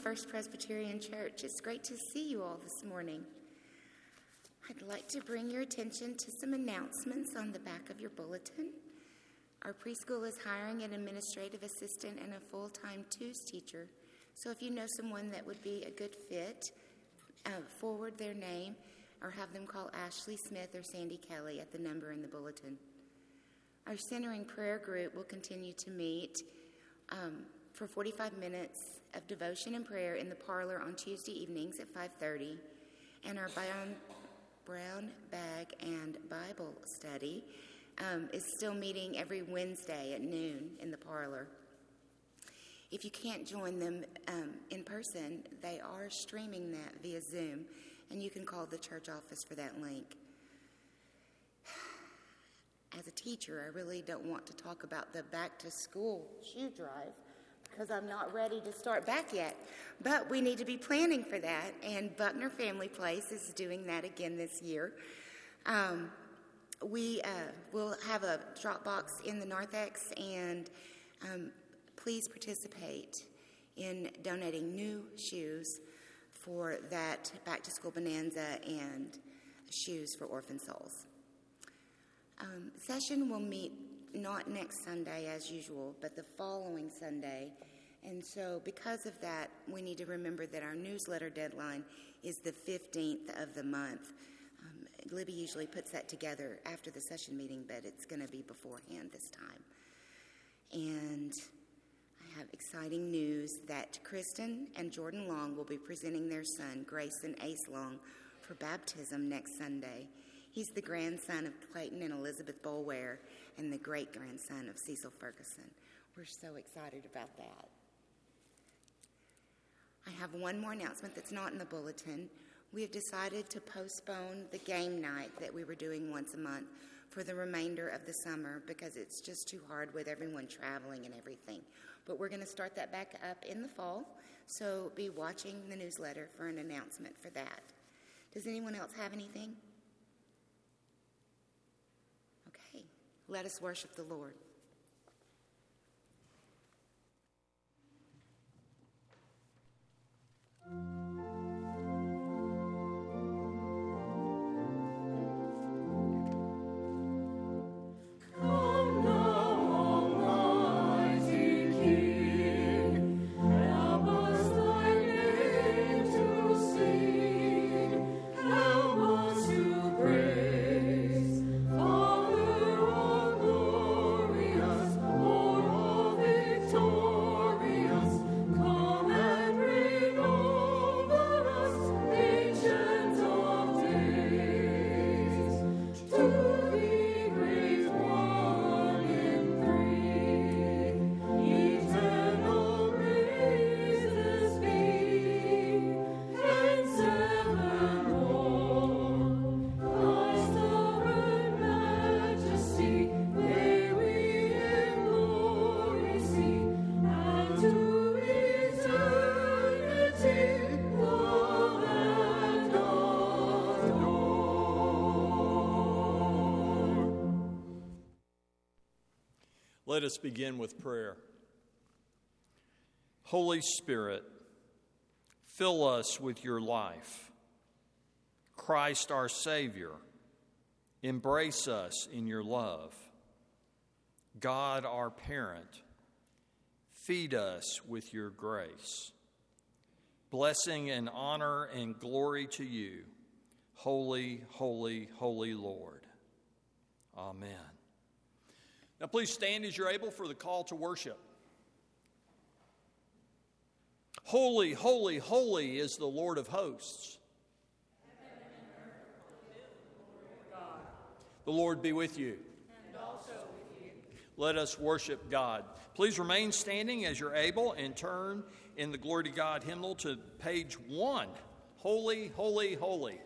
First Presbyterian Church. It's great to see you all this morning. I'd like to bring your attention to some announcements on the back of your bulletin. Our preschool is hiring an administrative assistant and a full-time twos teacher. So if you know someone that would be a good fit, forward their name or have them call Ashley Smith or Sandy Kelly at the number in the bulletin. Our centering prayer group will continue to meet for 45 minutes of devotion and prayer in the parlor on Tuesday evenings at 5:30. And our brown bag and Bible study is still meeting every Wednesday at noon in the parlor. If you can't join them in person, they are streaming that via Zoom, and you can call the church office for that link. As a teacher, I really don't want to talk about the back-to-school shoe drive because I'm not ready to start back yet. But we need to be planning for that, and Buckner Family Place is doing that again this year. We will have a drop box in the narthex, and please participate in donating new shoes for that back-to-school bonanza and shoes for orphan souls. Session will meet not next Sunday as usual, but the following Sunday. And so because of that, we need to remember that our newsletter deadline is the 15th of the month. Libby usually puts that together after the session meeting, but it's going to be beforehand this time. And I have exciting news that Kristen and Jordan Long will be presenting their son, Grayson Ace Long, for baptism next Sunday. He's the grandson of Clayton and Elizabeth Boulware and the great-grandson of Cecil Ferguson. We're so excited about that. I have one more announcement that's not in the bulletin. We have decided to postpone the game night that we were doing once a month for the remainder of the summer because it's just too hard with everyone traveling and everything. But we're going to start that back up in the fall, so be watching the newsletter for an announcement for that. Does anyone else have anything? Okay, let us worship the Lord. Let us begin with prayer. Holy Spirit, fill us with your life. Christ our Savior, embrace us in your love. God our parent, feed us with your grace. Blessing and honor and glory to you, holy, holy, holy Lord. Amen. Now please stand as you're able for the call to worship. Holy, holy, holy is the Lord of hosts. The Lord be with you. And also with you. Let us worship God. Please remain standing as you're able and turn in the Glory to God hymnal to page 1. Holy, holy, holy.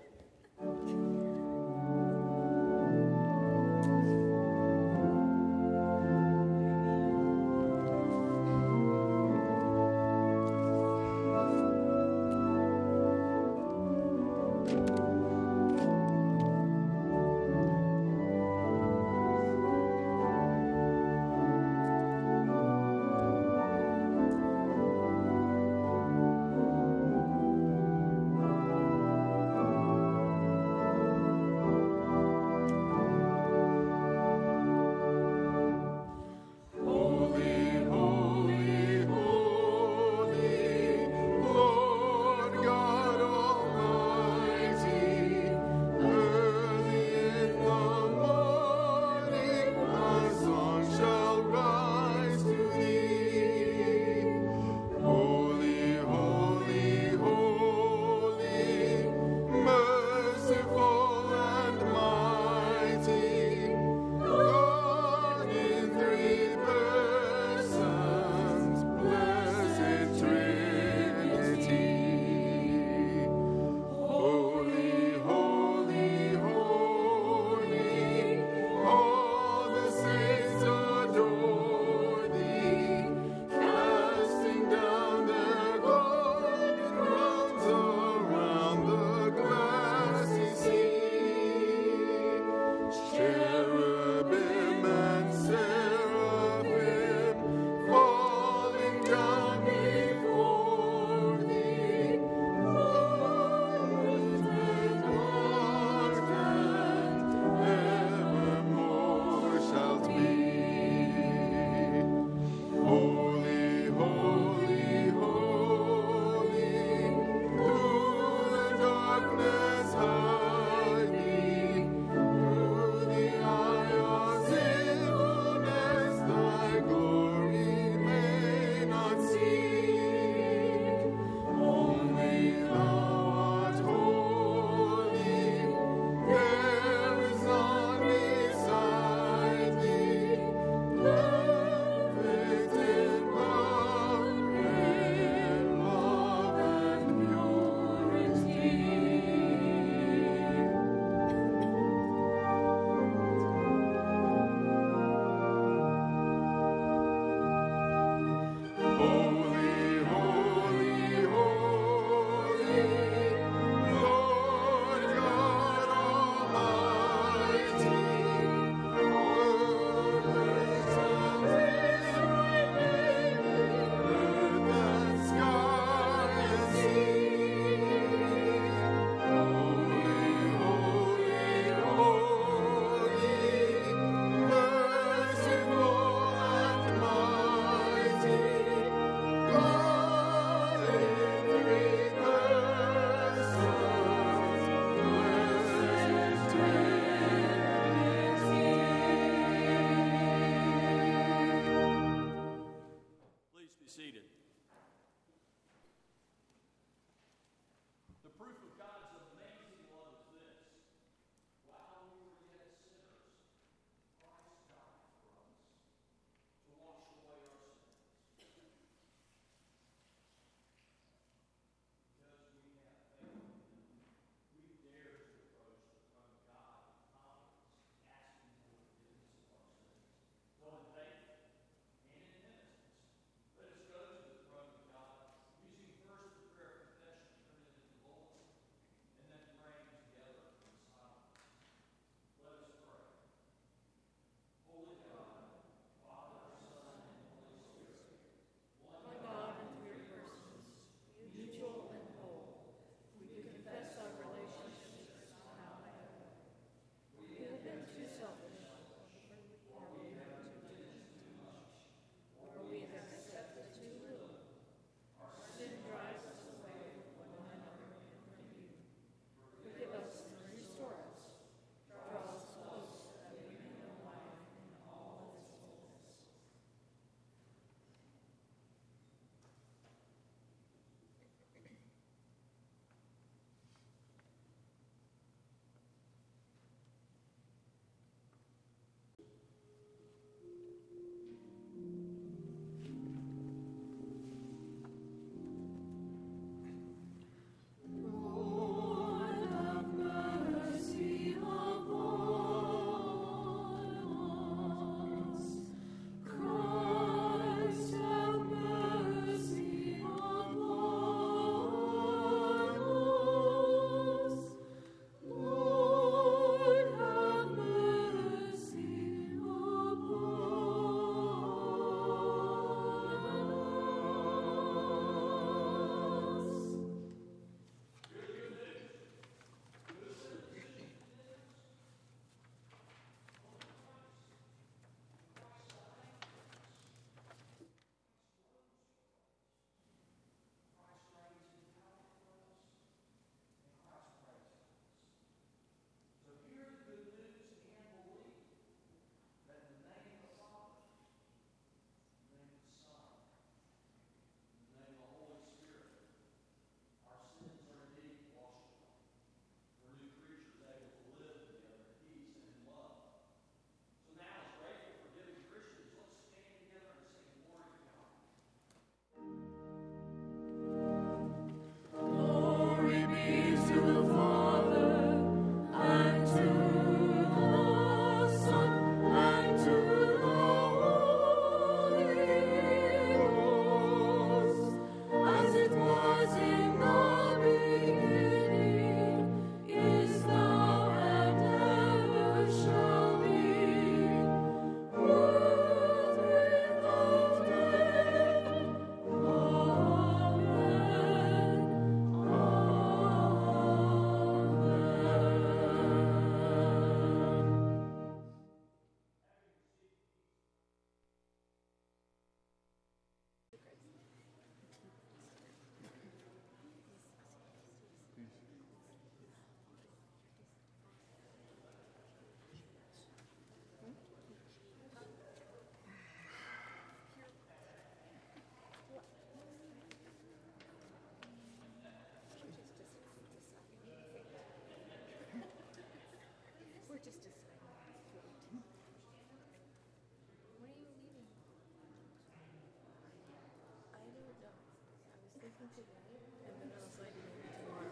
today, and then I was like, maybe tomorrow.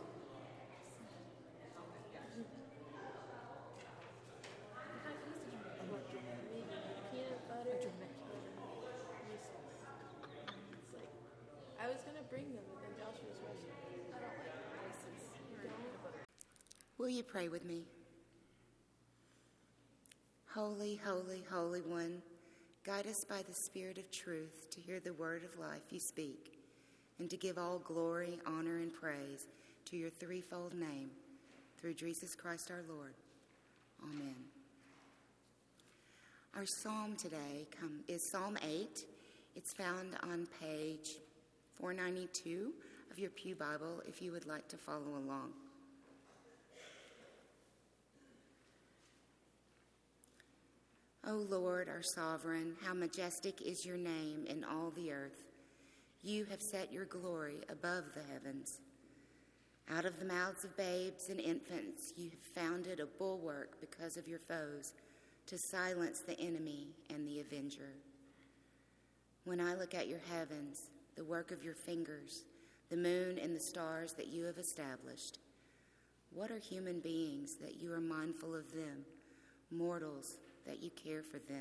What kind of cookies did you make? Maybe peanut butter. It's like, I was gonna bring them, but then Josh was rushing. I don't like Reese's. You don't? Will you pray with me? Holy, holy, holy one, guide us by the Spirit of truth to hear the word of life you speak, and to give all glory, honor, and praise to your threefold name, through Jesus Christ our Lord. Amen. Our psalm today is Psalm 8. It's found on page 492 of your Pew Bible, if you would like to follow along. O Lord, our sovereign, how majestic is your name in all the earth. You have set your glory above the heavens. Out of the mouths of babes and infants, you have founded a bulwark because of your foes, to silence the enemy and the avenger. When I look at your heavens, the work of your fingers, the moon and the stars that you have established, what are human beings that you are mindful of them, mortals that you care for them?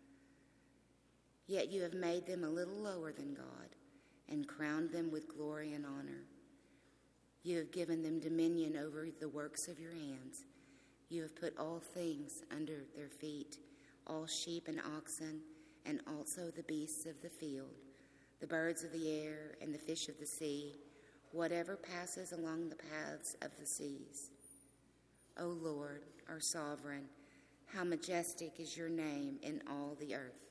Yet you have made them a little lower than God and crowned them with glory and honor. You have given them dominion over the works of your hands. You have put all things under their feet, all sheep and oxen, and also the beasts of the field, the birds of the air and the fish of the sea, whatever passes along the paths of the seas. O Lord, our sovereign, how majestic is your name in all the earth.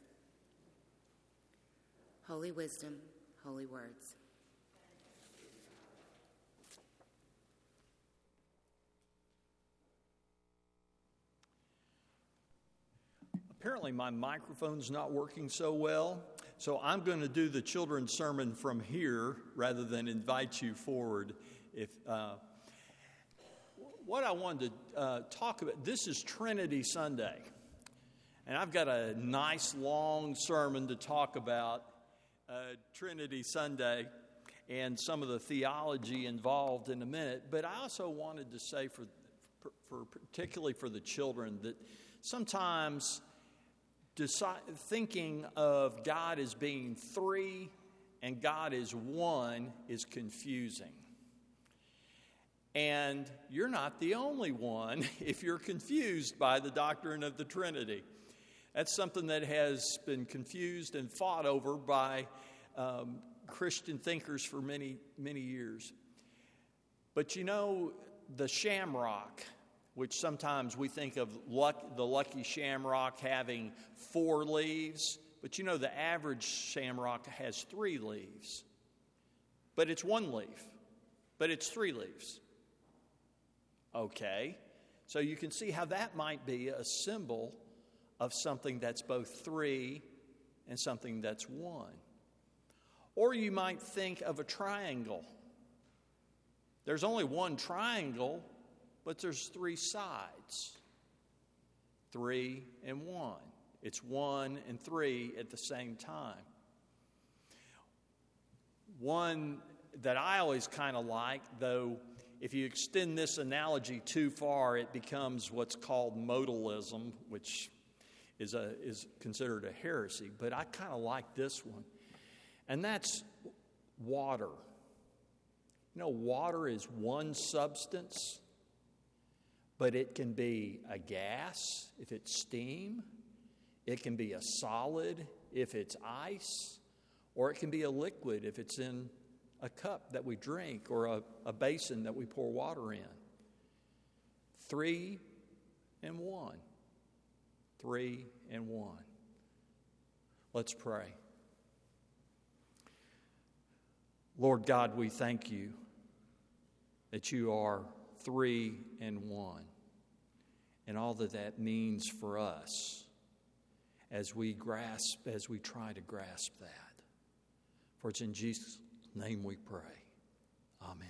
Holy wisdom, holy words. Apparently my microphone's not working so well, so I'm going to do the children's sermon from here rather than invite you forward. What I wanted to talk about, this is Trinity Sunday, and I've got a nice long sermon to talk about Trinity Sunday and some of the theology involved in a minute, but I also wanted to say for particularly for the children that sometimes thinking of God as being three and God as one is confusing. And you're not the only one if you're confused by the doctrine of the Trinity. That's something that has been confused and fought over by Christian thinkers for many, many years. But you know, the shamrock, which sometimes we think of the lucky shamrock having 4 leaves, but you know the average shamrock has 3 leaves. But it's 1 leaf, but it's 3 leaves. Okay, so you can see how that might be a symbol of something that's both 3 and something that's 1. Or you might think of a triangle. There's only 1 triangle, but there's 3 sides. 3 and 1. It's 1 and 3 at the same time. One that I always kind of like, though, if you extend this analogy too far, it becomes what's called modalism, which is considered a heresy. But I kind of like this one, and that's water. You know, water is one substance, but it can be a gas if it's steam. It can be a solid if it's ice, or it can be a liquid if it's in a cup that we drink or a basin that we pour water in. 3 and 1. 3 and 1. Let's pray. Lord God, we thank you that you are 3 and 1, and all that means for us as we try to grasp that. For it's in Jesus' name we pray. Amen.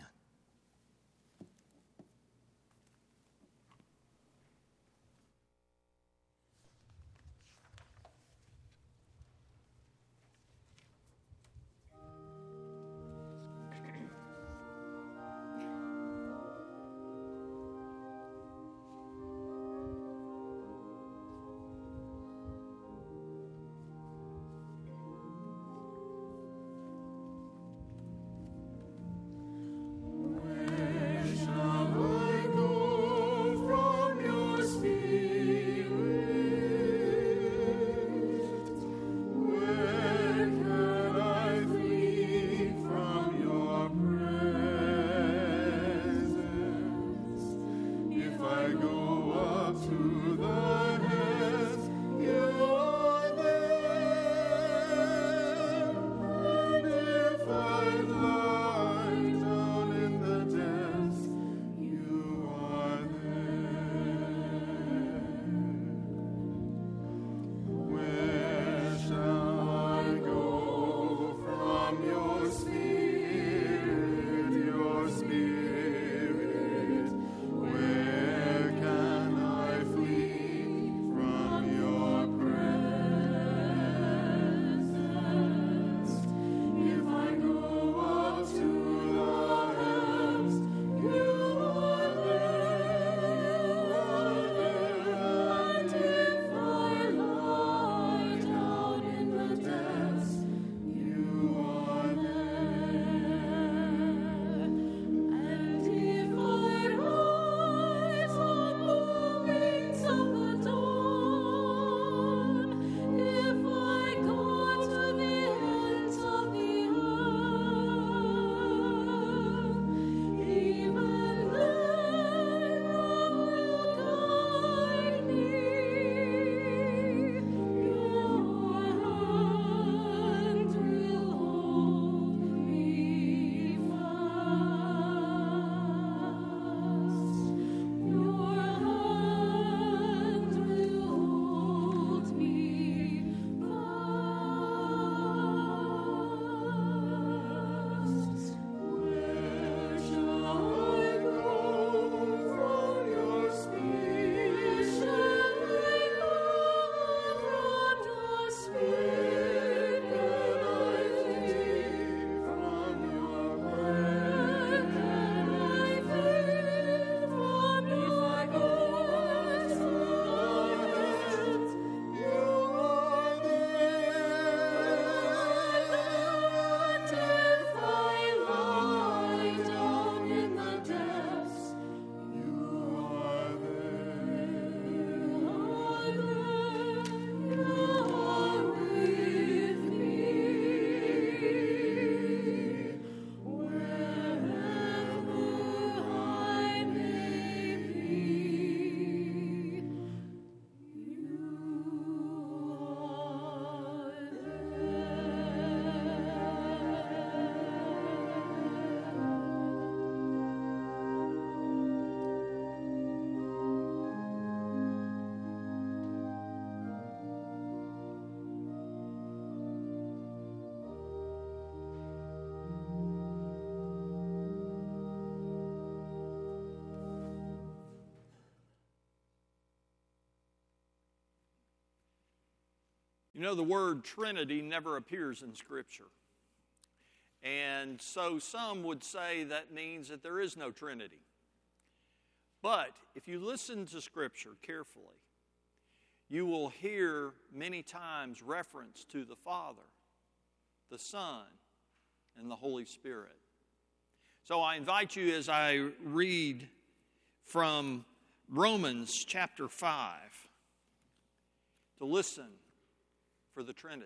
You know, the word Trinity never appears in Scripture. And so some would say that means that there is no Trinity. But if you listen to Scripture carefully, you will hear many times reference to the Father, the Son, and the Holy Spirit. So I invite you, as I read from Romans chapter 5, to listen for the Trinity.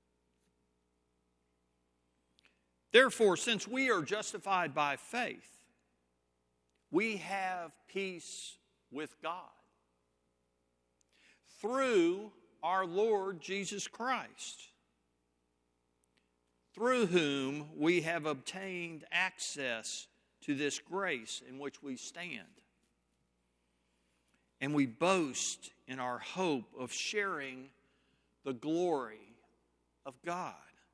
Therefore, since we are justified by faith, we have peace with God through our Lord Jesus Christ, through whom we have obtained access to this grace in which we stand. And we boast in our hope of sharing the glory of God.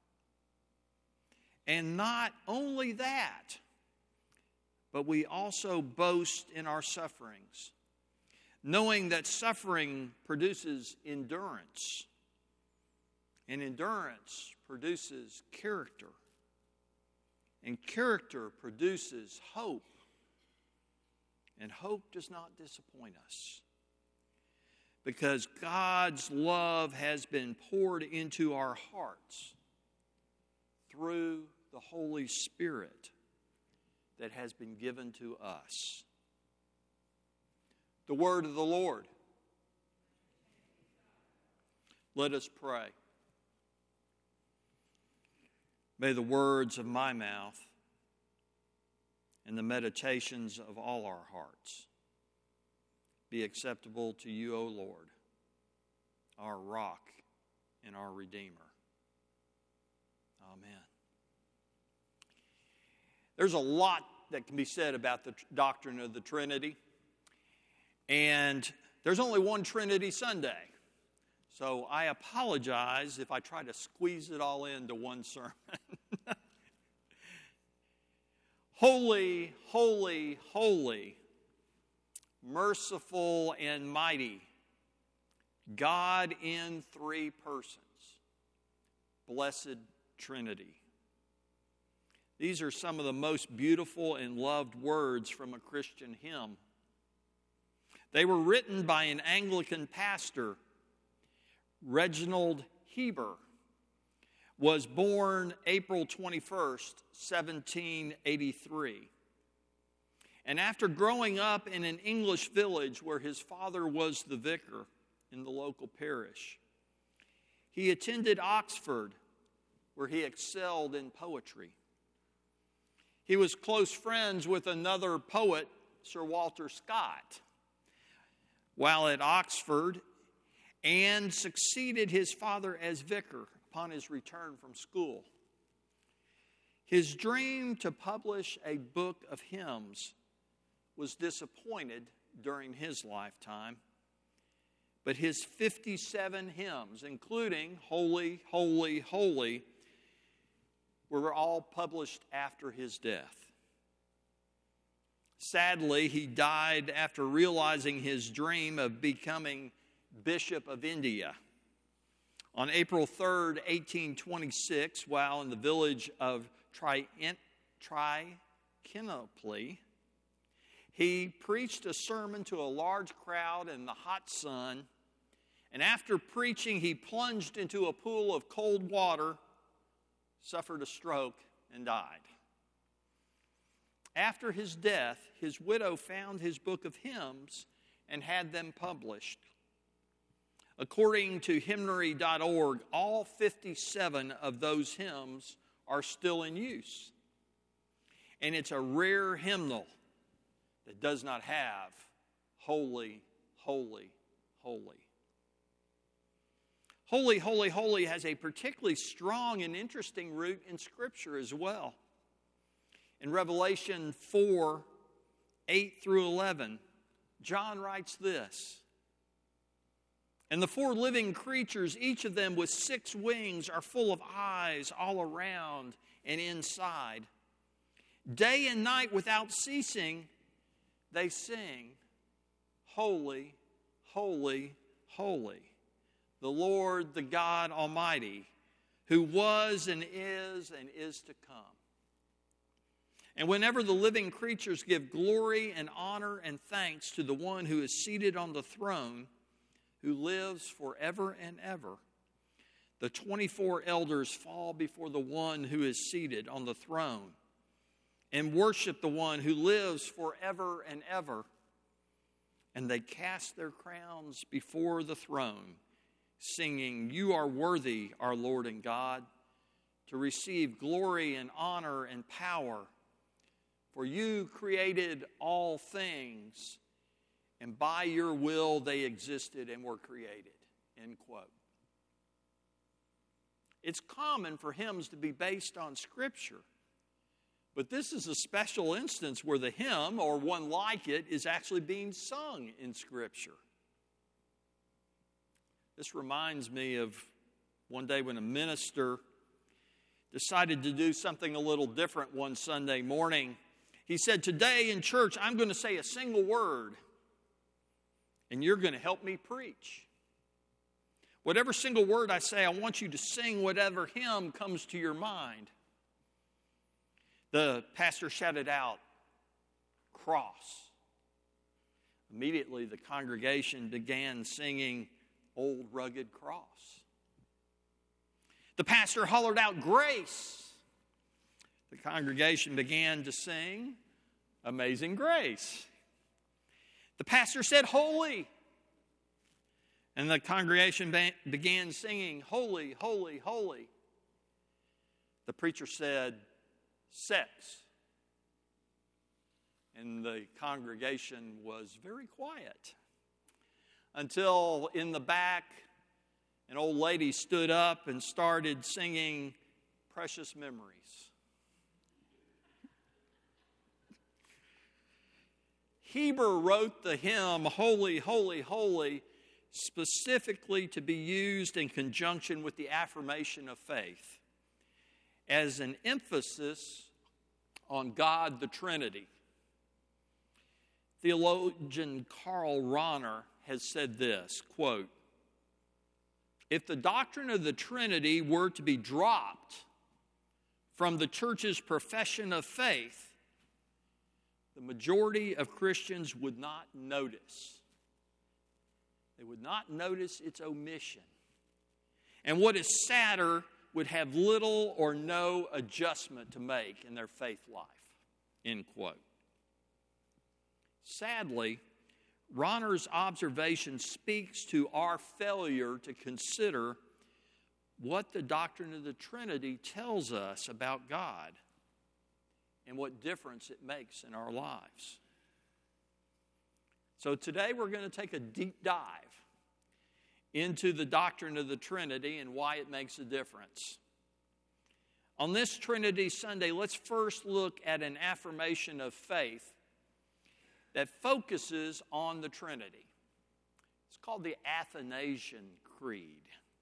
And not only that, but we also boast in our sufferings, knowing that suffering produces endurance, and endurance produces character, and character produces hope, and hope does not disappoint us, because God's love has been poured into our hearts through the Holy Spirit that has been given to us. The word of the Lord. Let us pray. May the words of my mouth and the meditations of all our hearts be acceptable to you, O Lord, our rock and our Redeemer. Amen. There's a lot that can be said about the doctrine of the Trinity, and there's only one Trinity Sunday. So I apologize if I try to squeeze it all into one sermon. Holy, holy, holy, merciful and mighty, God in three persons, blessed Trinity. These are some of the most beautiful and loved words from a Christian hymn. They were written by an Anglican pastor. Reginald Heber was born April 21st, 1783. And after growing up in an English village where his father was the vicar in the local parish, he attended Oxford, where he excelled in poetry. He was close friends with another poet, Sir Walter Scott, while at Oxford, and succeeded his father as vicar upon his return from school. His dream to publish a book of hymns was disappointed during his lifetime, but his 57 hymns, including Holy, Holy, Holy, were all published after his death. Sadly, he died after realizing his dream of becoming Bishop of India. On April 3rd, 1826, while in the village of Trichinopoli, he preached a sermon to a large crowd in the hot sun, and after preaching, he plunged into a pool of cold water, suffered a stroke, and died. After his death, his widow found his book of hymns and had them published. According to hymnary.org, all 57 of those hymns are still in use. And it's a rare hymnal that does not have Holy, Holy, Holy. Holy, Holy, Holy has a particularly strong and interesting root in Scripture as well. In Revelation 4, 8 through 11, John writes this: "And the four living creatures, each of them with 6 wings, are full of eyes all around and inside. Day and night without ceasing, they sing, Holy, Holy, Holy, the Lord, the God Almighty, who was and is to come. And whenever the living creatures give glory and honor and thanks to the one who is seated on the throne, who lives forever and ever, the 24 elders fall before the one who is seated on the throne and worship the one who lives forever and ever. And they cast their crowns before the throne, singing, "You are worthy, our Lord and God, to receive glory and honor and power. For you created all things, and by your will they existed and were created." End quote. It's common for hymns to be based on Scripture, but this is a special instance where the hymn, or one like it, is actually being sung in Scripture. This reminds me of one day when a minister decided to do something a little different one Sunday morning. He said, "Today in church, I'm going to say a single word, and you're going to help me preach. Whatever single word I say, I want you to sing whatever hymn comes to your mind." The pastor shouted out, "Cross." Immediately, the congregation began singing "Old Rugged Cross." The pastor hollered out, "Grace." The congregation began to sing "Amazing Grace." The pastor said, "Holy." And the congregation began singing "Holy, Holy, Holy." The preacher said, "Sex." And the congregation was very quiet until in the back, an old lady stood up and started singing "Precious Memories." Heber wrote the hymn "Holy, Holy, Holy" specifically to be used in conjunction with the affirmation of faith as an emphasis on God the Trinity. Theologian Karl Rahner has said this, quote, "If the doctrine of the Trinity were to be dropped from the church's profession of faith, the majority of Christians would not notice. They would not notice its omission. And what is sadder, would have little or no adjustment to make in their faith life." End quote. Sadly, Rahner's observation speaks to our failure to consider what the doctrine of the Trinity tells us about God and what difference it makes in our lives. So today we're going to take a deep dive into the doctrine of the Trinity and why it makes a difference. On this Trinity Sunday, let's first look at an affirmation of faith that focuses on the Trinity. It's called the Athanasian Creed.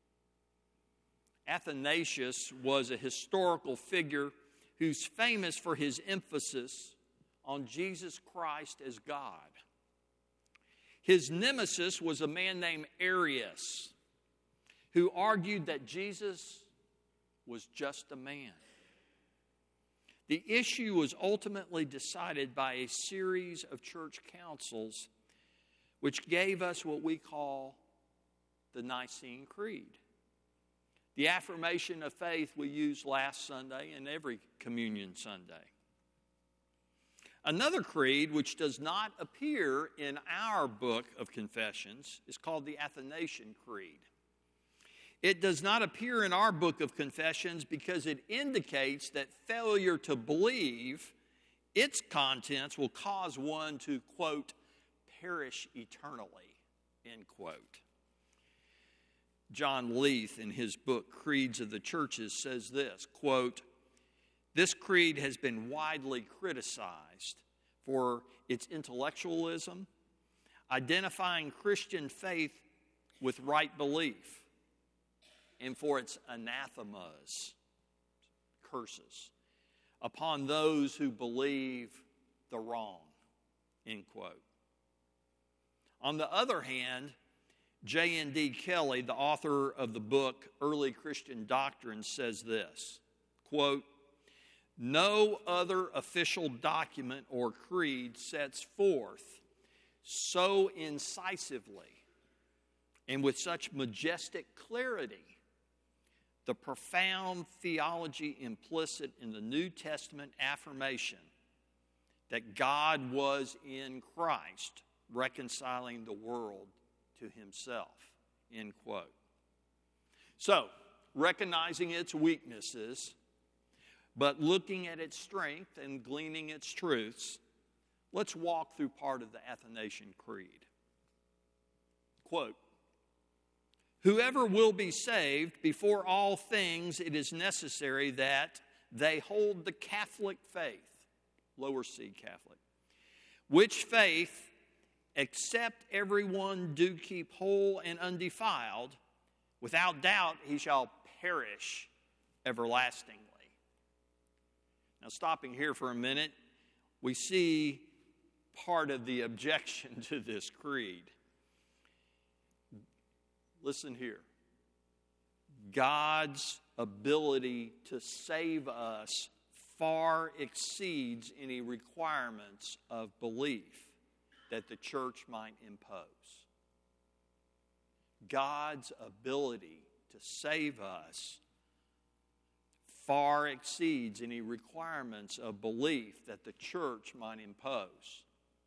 Athanasius was a historical figure who's famous for his emphasis on Jesus Christ as God. His nemesis was a man named Arius, who argued that Jesus was just a man. The issue was ultimately decided by a series of church councils, which gave us what we call the Nicene Creed, the affirmation of faith we used last Sunday and every Communion Sunday. Another creed, which does not appear in our book of confessions, is called the Athanasian Creed. It does not appear in our book of confessions because it indicates that failure to believe its contents will cause one to, quote, perish eternally, end quote. John Leith, in his book Creeds of the Churches, says this, quote, "This creed has been widely criticized for its intellectualism, identifying Christian faith with right belief, and for its anathemas, curses, upon those who believe the wrong," end quote. On the other hand, J.N.D. Kelly, the author of the book Early Christian Doctrine, says this, quote, "No other official document or creed sets forth so incisively and with such majestic clarity the profound theology implicit in the New Testament affirmation that God was in Christ reconciling the world to himself," end quote. So, recognizing its weaknesses, but looking at its strength and gleaning its truths, let's walk through part of the Athanasian Creed. Quote, "Whoever will be saved, before all things it is necessary that they hold the Catholic faith," lower C Catholic, "which faith, except everyone do keep whole and undefiled, without doubt he shall perish everlastingly." Now, stopping here for a minute, we see part of the objection to this creed. Listen here. God's ability to save us far exceeds any requirements of belief that the church might impose. God's ability to save us far exceeds any requirements of belief that the church might impose.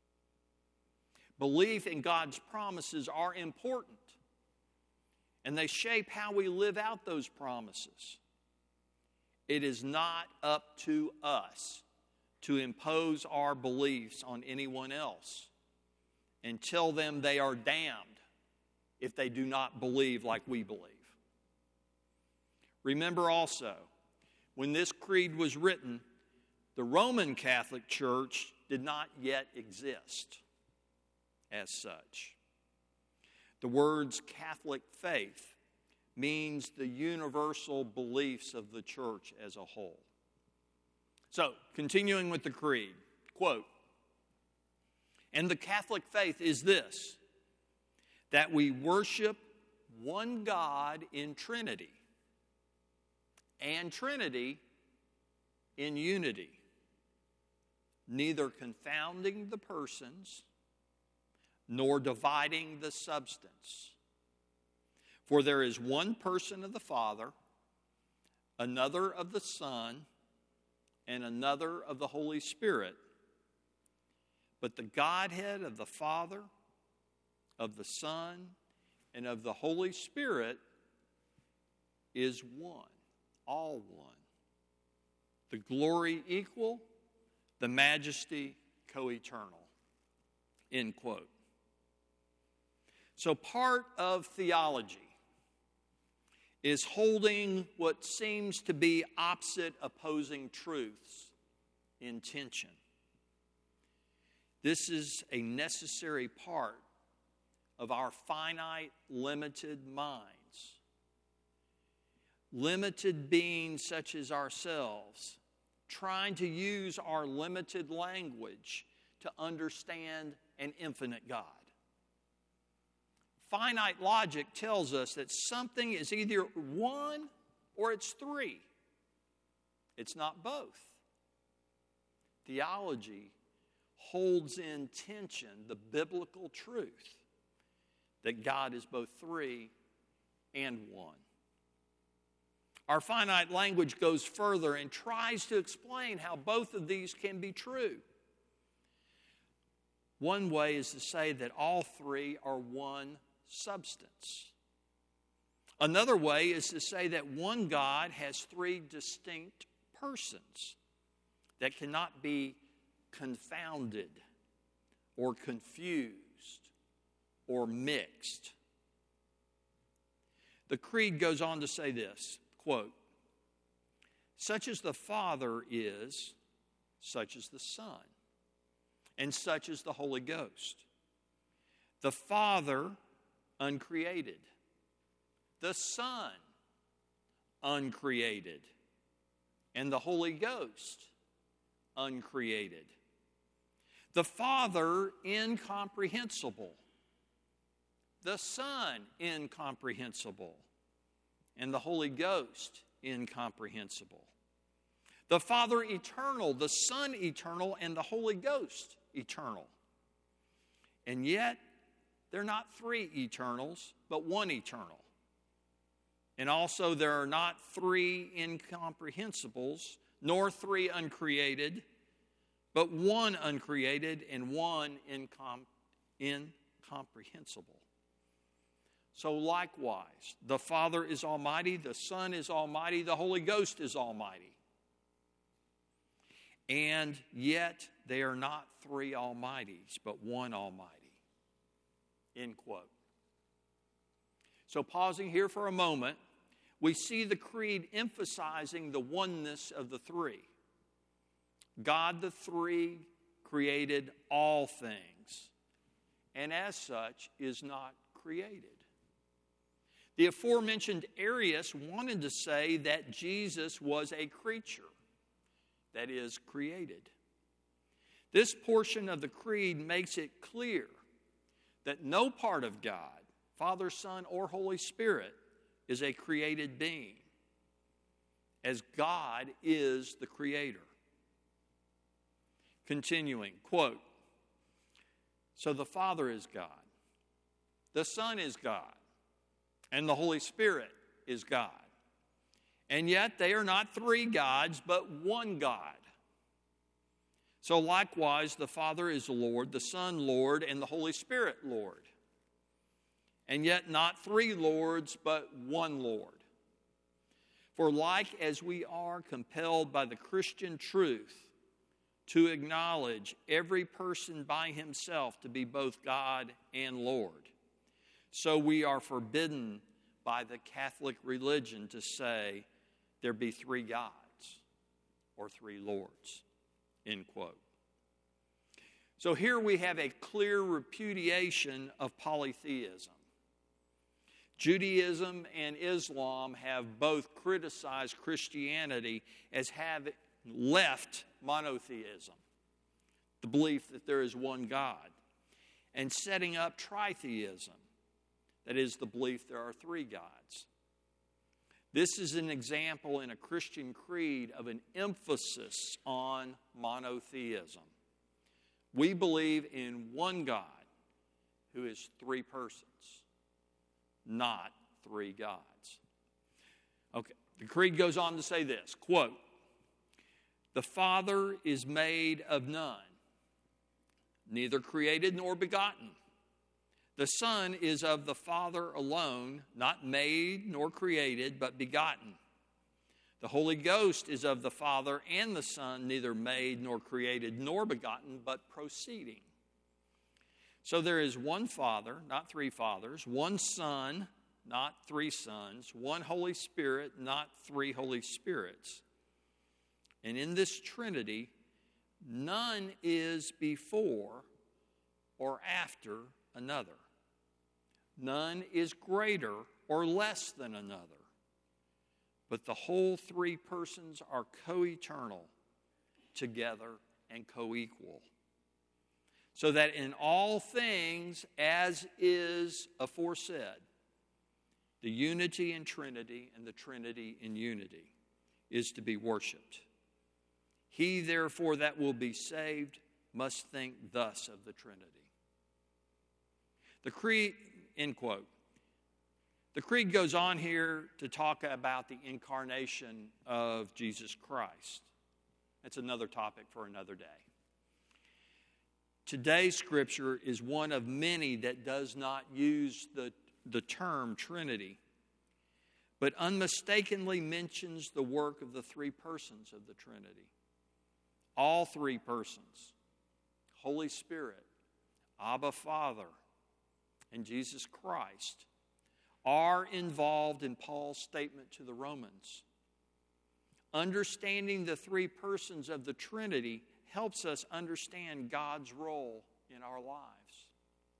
Belief in God's promises are important, and they shape how we live out those promises. It is not up to us to impose our beliefs on anyone else and tell them they are damned if they do not believe like we believe. Remember also, when this creed was written, the Roman Catholic Church did not yet exist as such. The words Catholic faith means the universal beliefs of the church as a whole. So, continuing with the creed, quote, "And the Catholic faith is this, that we worship one God in Trinity, and Trinity in unity, neither confounding the persons nor dividing the substance. For there is one person of the Father, another of the Son, and another of the Holy Spirit. But the Godhead of the Father, of the Son, and of the Holy Spirit is one, all one. The glory equal, the majesty co-eternal." End quote. So part of theology is holding what seems to be opposite opposing truths in tension. This is a necessary part of our finite, limited minds. Limited beings such as ourselves, trying to use our limited language to understand an infinite God. Finite logic tells us that something is either one or it's three. It's not both. Theology holds in tension the biblical truth that God is both three and one. Our finite language goes further and tries to explain how both of these can be true. One way is to say that all three are one substance. Another way is to say that one God has three distinct persons that cannot be confounded or confused or mixed. The creed goes on to say this, quote, "Such as the Father is, such is the Son, and such is the Holy Ghost. The Father, uncreated. The Son, uncreated. And the Holy Ghost, uncreated. The Father, incomprehensible. the Son incomprehensible, and the Holy Ghost incomprehensible. The Father eternal, the Son eternal, and the Holy Ghost eternal. And yet, they're not three eternals, but one eternal. And also, there are not three incomprehensibles, nor three uncreated, but one uncreated and one incomprehensible. So likewise, the Father is almighty, the Son is almighty, the Holy Ghost is almighty. And yet, they are not three almighties, but one almighty. End quote. So pausing here for a moment, we see the creed emphasizing the oneness of the three. God the three created all things, and as such is not created. The aforementioned Arius wanted to say that Jesus was a creature, that is, created. This portion of the creed makes it clear that no part of God, Father, Son, or Holy Spirit, is a created being, as God is the Creator. Continuing, quote, so the Father is God, the Son is God, and the Holy Spirit is God. And yet they are not three gods, but one God. So likewise, the Father is Lord, the Son Lord, and the Holy Spirit Lord. And yet not three Lords, but one Lord. For like as we are compelled by the Christian truth to acknowledge every person by himself to be both God and Lord, so we are forbidden by the Catholic religion to say there be three gods or three Lords. End quote. So here we have a clear repudiation of polytheism. Judaism and Islam have both criticized Christianity as having left monotheism, the belief that there is one God, and setting up tritheism, that is, the belief there are three gods. This is an example in a Christian creed of an emphasis on monotheism. We believe in one God who is three persons, not three gods. Okay, the creed goes on to say this, quote, the Father is made of none, neither created nor begotten. The Son is of the Father alone, not made nor created, but begotten. The Holy Ghost is of the Father and the Son, neither made nor created nor begotten, but proceeding. So there is one Father, not three fathers, one Son, not three sons, one Holy Spirit, not three Holy Spirits. And in this Trinity, none is before or after another. None is greater or less than another. But the whole three persons are co-eternal, together and co-equal. So that in all things, as is aforesaid, the unity in Trinity and the Trinity in unity is to be worshipped. He, therefore, that will be saved must think thus of the Trinity. The creed, end quote. The creed goes on here to talk about the incarnation of Jesus Christ. That's another topic for another day. Today's scripture is one of many that does not use the term Trinity, but unmistakably mentions the work of the three persons of the Trinity. All three persons, Holy Spirit, Abba Father, and Jesus Christ, are involved in Paul's statement to the Romans. Understanding the three persons of the Trinity helps us understand God's role in our lives.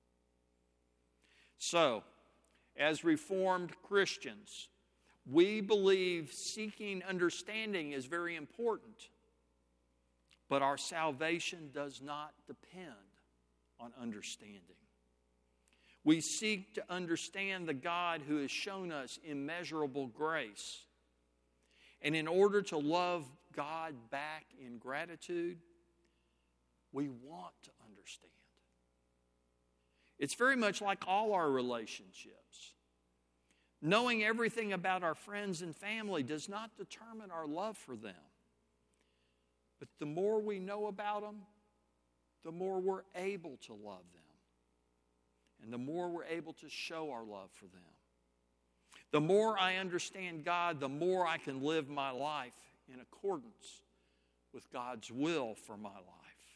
So, as Reformed Christians, we believe seeking understanding is very important, but our salvation does not depend on understanding. We seek to understand the God who has shown us immeasurable grace. And in order to love God back in gratitude, we want to understand. It's very much like all our relationships. Knowing everything about our friends and family does not determine our love for them. But the more we know about them, the more we're able to love them. And the more we're able to show our love for them. The more I understand God, the more I can live my life in accordance with God's will for my life.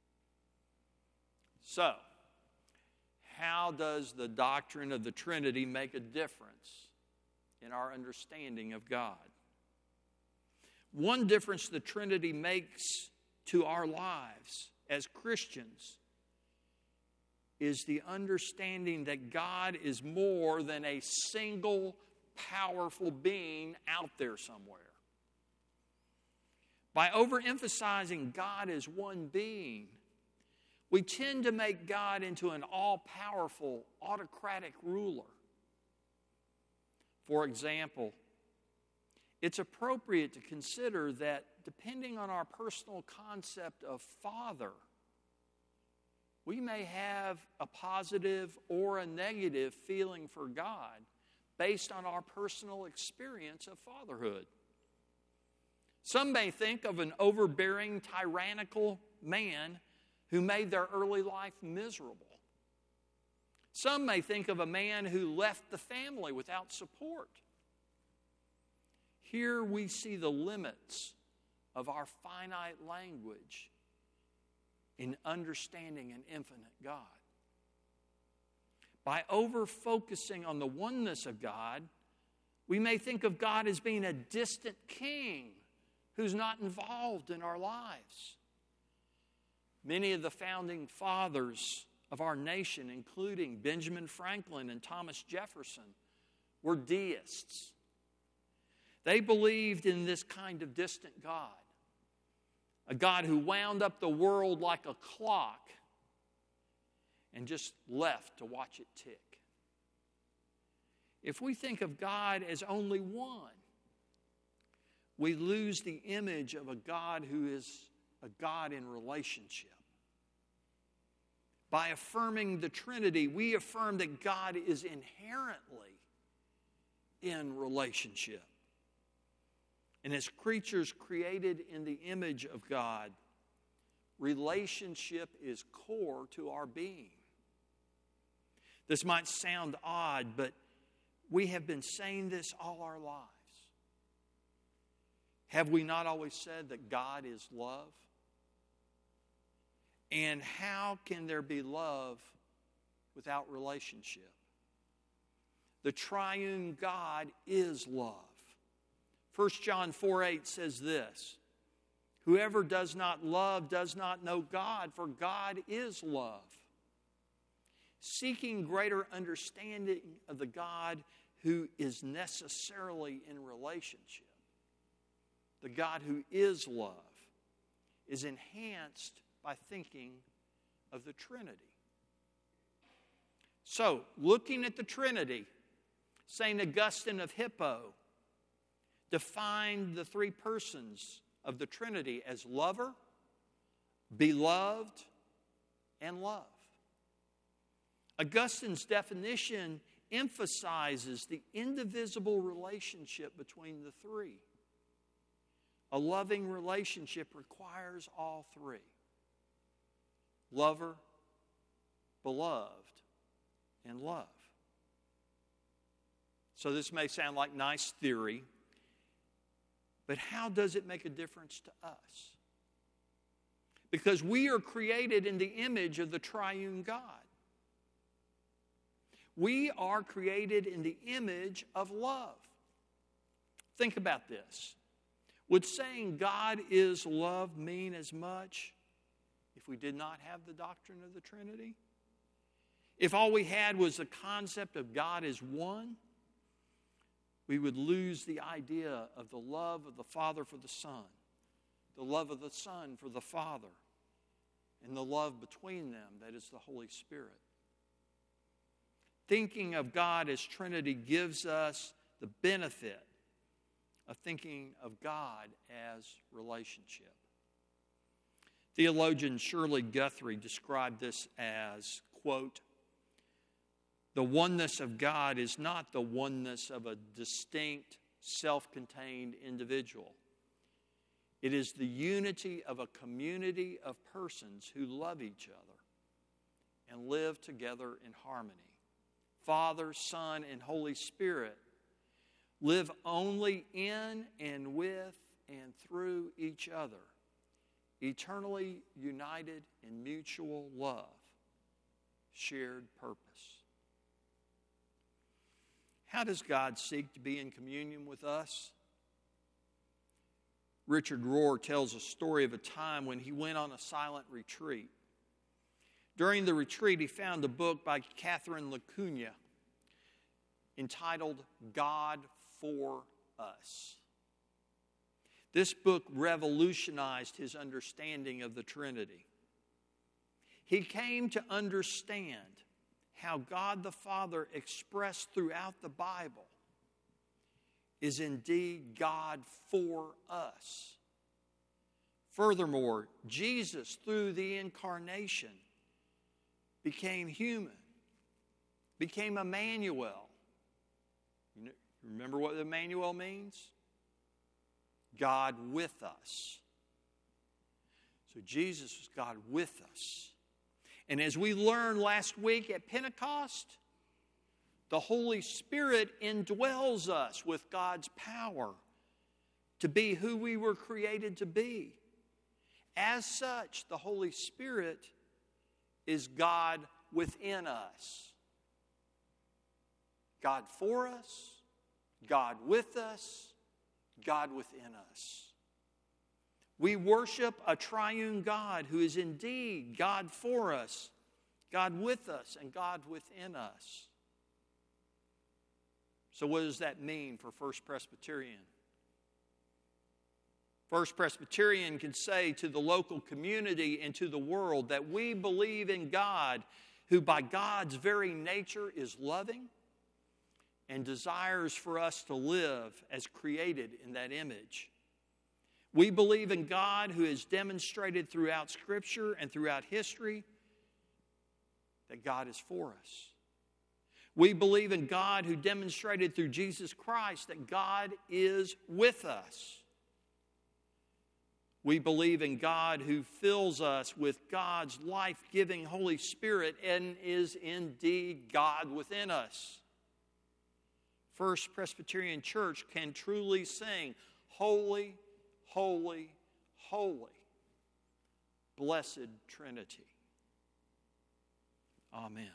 So, how does the doctrine of the Trinity make a difference in our understanding of God? One difference the Trinity makes to our lives as Christians is the understanding that God is more than a single powerful being out there somewhere. By overemphasizing God as one being, we tend to make God into an all-powerful, autocratic ruler. For example, it's appropriate to consider that depending on our personal concept of Father, we may have a positive or a negative feeling for God based on our personal experience of fatherhood. Some may think of an overbearing, tyrannical man who made their early life miserable. Some may think of a man who left the family without support. Here we see the limits of our finite language in understanding an infinite God. By over-focusing on the oneness of God, we may think of God as being a distant king who's not involved in our lives. Many of the founding fathers of our nation, including Benjamin Franklin and Thomas Jefferson, were deists. They believed in this kind of distant God, a God who wound up the world like a clock and just left to watch it tick. If we think of God as only one, we lose the image of a God who is a God in relationship. By affirming the Trinity, we affirm that God is inherently in relationship. And as creatures created in the image of God, relationship is core to our being. This might sound odd, but we have been saying this all our lives. Have we not always said that God is love? And how can there be love without relationship? The triune God is love. 1 John 4:8 says this, "Whoever does not love does not know God, for God is love." Seeking greater understanding of the God who is necessarily in relationship, the God who is love, is enhanced by thinking of the Trinity. So, looking at the Trinity, St. Augustine of Hippo defined the three persons of the Trinity as lover, beloved, and love. Augustine's definition emphasizes the indivisible relationship between the three. A loving relationship requires all three: lover, beloved, and love. So this may sound like nice theory, but how does it make a difference to us? Because we are created in the image of the triune God. We are created in the image of love. Think about this. Would saying God is love mean as much if we did not have the doctrine of the Trinity? If all we had was the concept of God as one, we would lose the idea of the love of the Father for the Son, the love of the Son for the Father, and the love between them that is the Holy Spirit. thinking of God as Trinity gives us the benefit of thinking of God as relationship. Theologian Shirley Guthrie described this as, quote, "The oneness of God is not the oneness of a distinct, self-contained individual. It is the unity of a community of persons who love each other and live together in harmony. Father, Son, and Holy Spirit live only in and with and through each other, eternally united in mutual love, shared purpose." How does God seek to be in communion with us? Richard Rohr tells a story of a time when he went on a silent retreat. During the retreat, he found a book by Catherine LaCugna entitled God for Us. This book revolutionized his understanding of the Trinity. He came to understand how God the Father, expressed throughout the Bible, is indeed God for us. Furthermore, Jesus, through the incarnation, became human, became Emmanuel. You remember what Emmanuel means? God with us. So Jesus was God with us. And as we learned last week at Pentecost, the Holy Spirit indwells us with God's power to be who we were created to be. As such, the Holy Spirit is God within us. God for us, God with us, God within us. We worship a triune God who is indeed God for us, God with us, and God within us. So what does that mean for First Presbyterian? First Presbyterian can say to the local community and to the world that we believe in God who by God's very nature is loving and desires for us to live as created in that image. We believe in God who has demonstrated throughout Scripture and throughout history that God is for us. We believe in God who demonstrated through Jesus Christ that God is with us. We believe in God who fills us with God's life-giving Holy Spirit and is indeed God within us. First Presbyterian Church can truly sing, "Holy, holy, holy, blessed Trinity." Amen.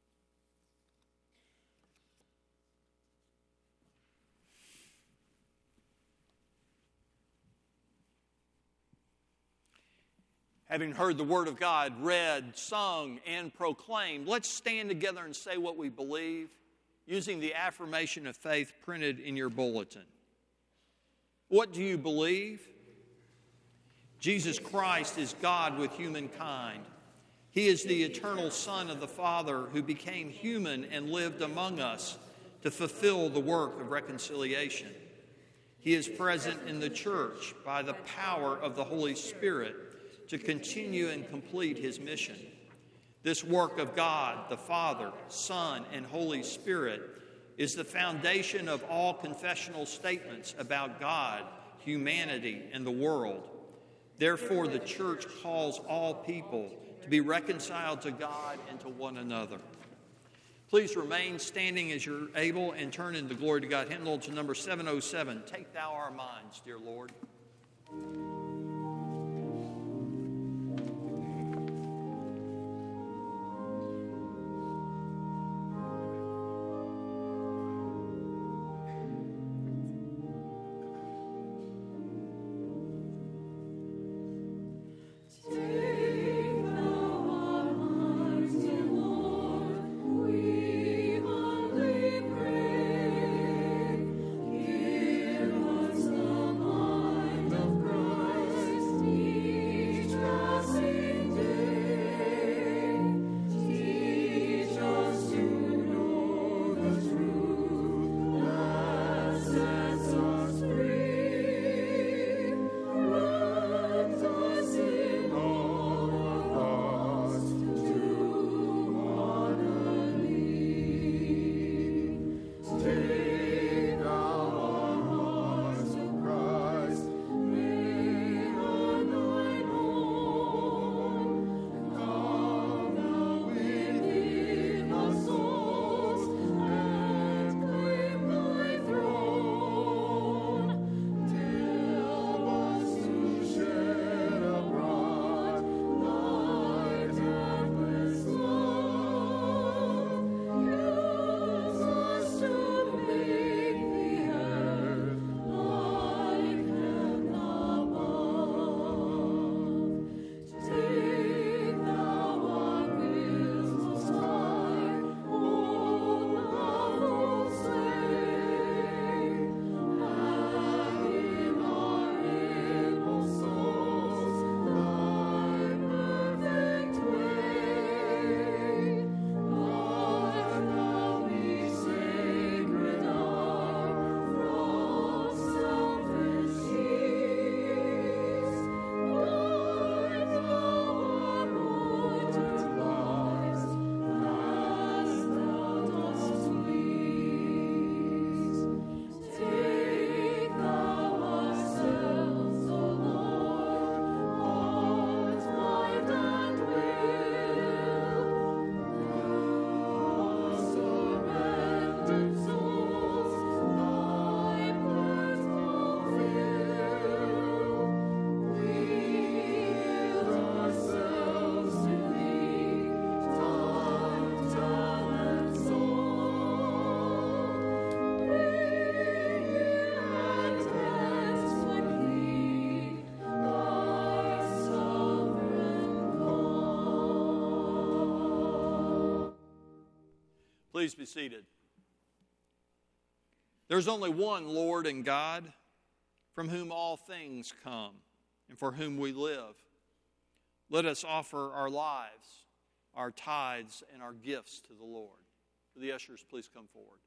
Having heard the Word of God read, sung, and proclaimed, let's stand together and say what we believe using the affirmation of faith printed in your bulletin. What do you believe? Jesus Christ is God with humankind. He is the eternal Son of the Father who became human and lived among us to fulfill the work of reconciliation. He is present in the church by the power of the Holy Spirit to continue and complete his mission. This work of God, the Father, Son, and Holy Spirit is the foundation of all confessional statements about God, humanity, and the world. Therefore, the church calls all people to be reconciled to God and to one another. Please remain standing as you're able and turn in the Glory to God hymnal to number 707. Take thou our minds, dear Lord. Give us the mind of Christ. Please be seated. There's only one Lord and God, from whom all things come and for whom we live. Let us offer our lives, our tithes, and our gifts to the Lord. Will the ushers please come forward?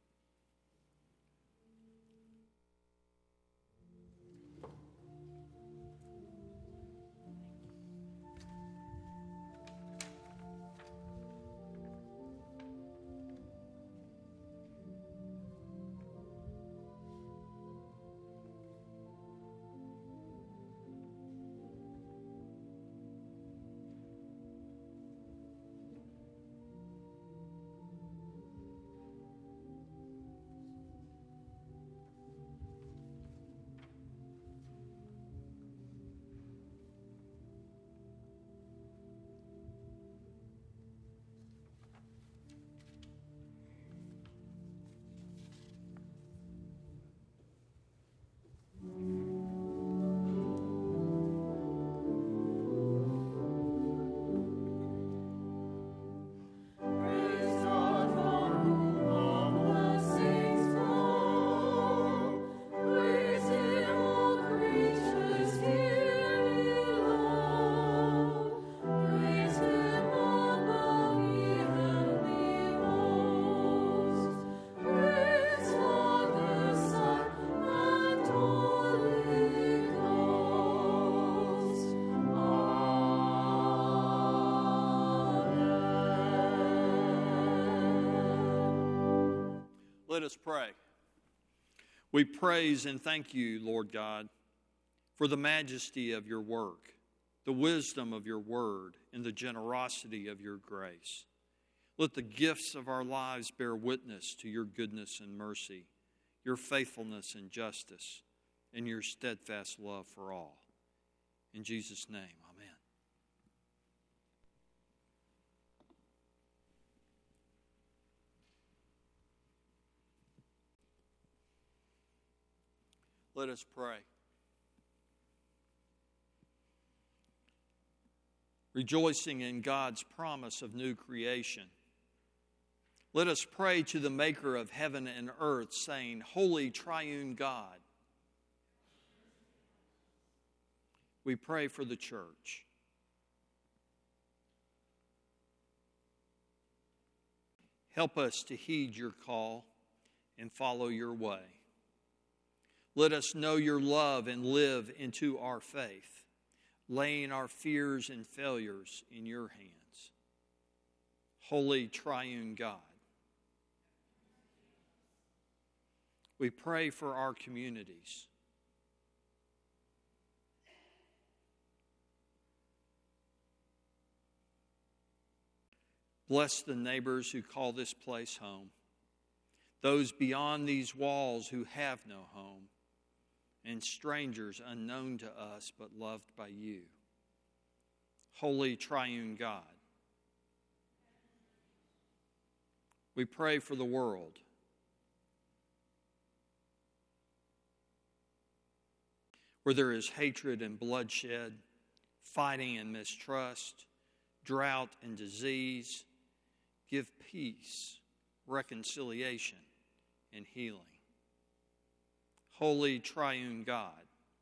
Let us pray. We praise and thank you, Lord God, for the majesty of your work, the wisdom of your word, and the generosity of your grace. Let the gifts of our lives bear witness to your goodness and mercy, your faithfulness and justice, and your steadfast love for all. In Jesus' name, amen. Let us pray. Rejoicing in God's promise of new creation, let us pray to the Maker of heaven and earth, saying, Holy Triune God. We pray for the church. Help us to heed your call and follow your way. Let us know your love and live into our faith, laying our fears and failures in your hands. Holy Triune God. We pray for our communities. Bless the neighbors who call this place home, those beyond these walls who have no home, and strangers unknown to us but loved by you. Holy Triune God. We pray for the world. Where there is hatred and bloodshed, fighting and mistrust, drought and disease, give peace, reconciliation, and healing. Holy Triune God.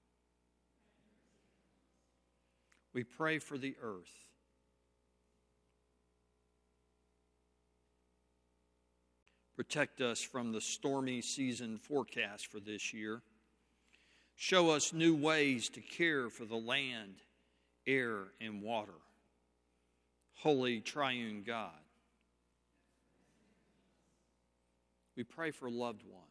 We pray for the earth. Protect us from the stormy season forecast for this year. Show us new ways to care for the land, air, and water. Holy Triune God. We pray for loved ones.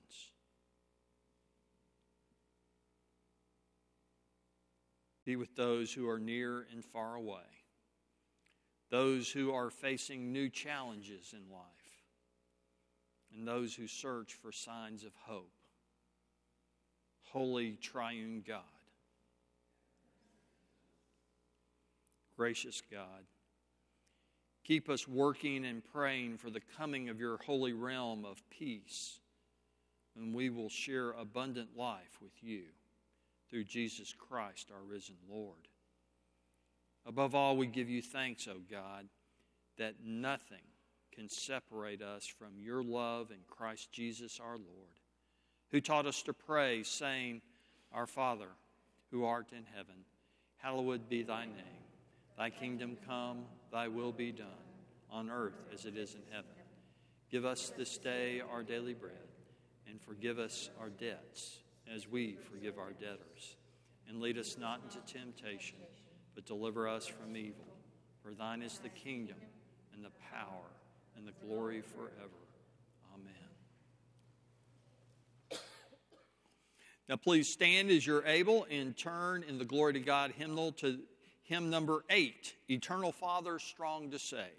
Be with those who are near and far away, those who are facing new challenges in life, and those who search for signs of hope. Holy Triune God. Gracious God, keep us working and praying for the coming of your holy realm of peace, and we will share abundant life with you through Jesus Christ, our risen Lord. Above all, we give you thanks, O God, that nothing can separate us from your love in Christ Jesus our Lord, who taught us to pray, saying, Our Father, who art in heaven, hallowed be thy name. Thy kingdom come, thy will be done, on earth as it is in heaven. Give us this day our daily bread, and forgive us our debts, as we forgive our debtors. And lead us not into temptation, but deliver us from evil. For thine is the kingdom, and the power, and the glory forever. Amen. Now please stand as you're able and turn in the Glory to God hymnal to hymn number 8, Eternal Father, Strong to Save.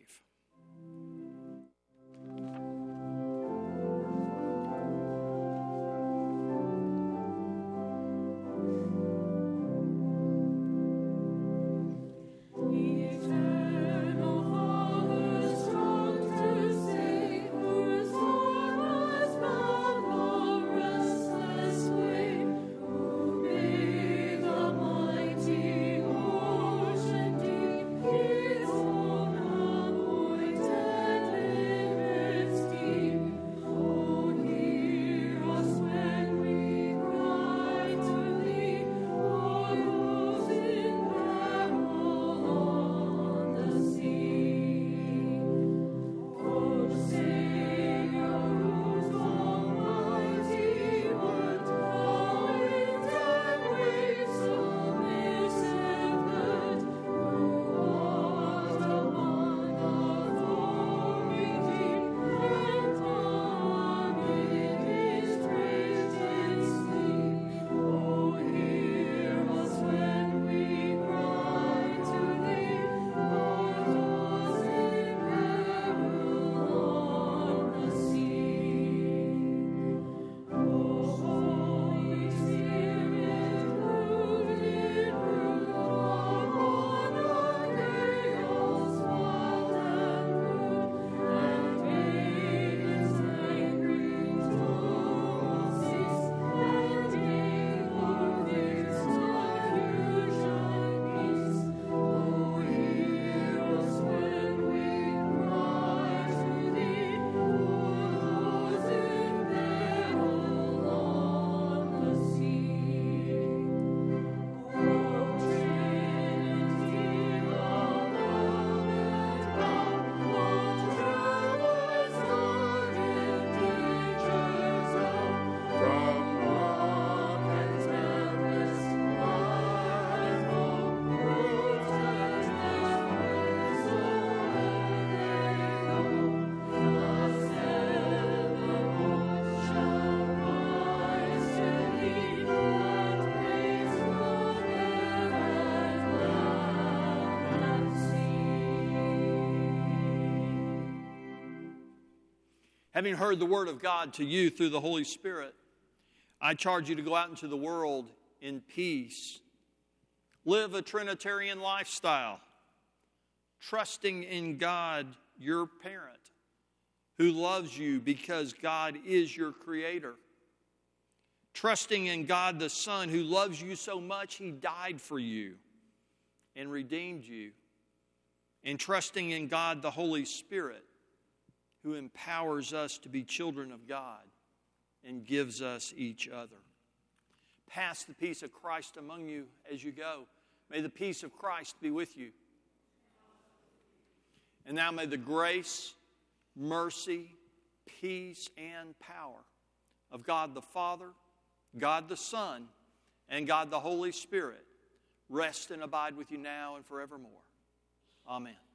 Having heard the word of God to you through the Holy Spirit, I charge you to go out into the world in peace. Live a Trinitarian lifestyle, trusting in God, your parent, who loves you because God is your creator. Trusting in God the Son, who loves you so much He died for you and redeemed you. And trusting in God the Holy Spirit, who empowers us to be children of God and gives us each other. Pass the peace of Christ among you as you go. May the peace of Christ be with you. And now may the grace, mercy, peace, and power of God the Father, God the Son, and God the Holy Spirit rest and abide with you now and forevermore. Amen.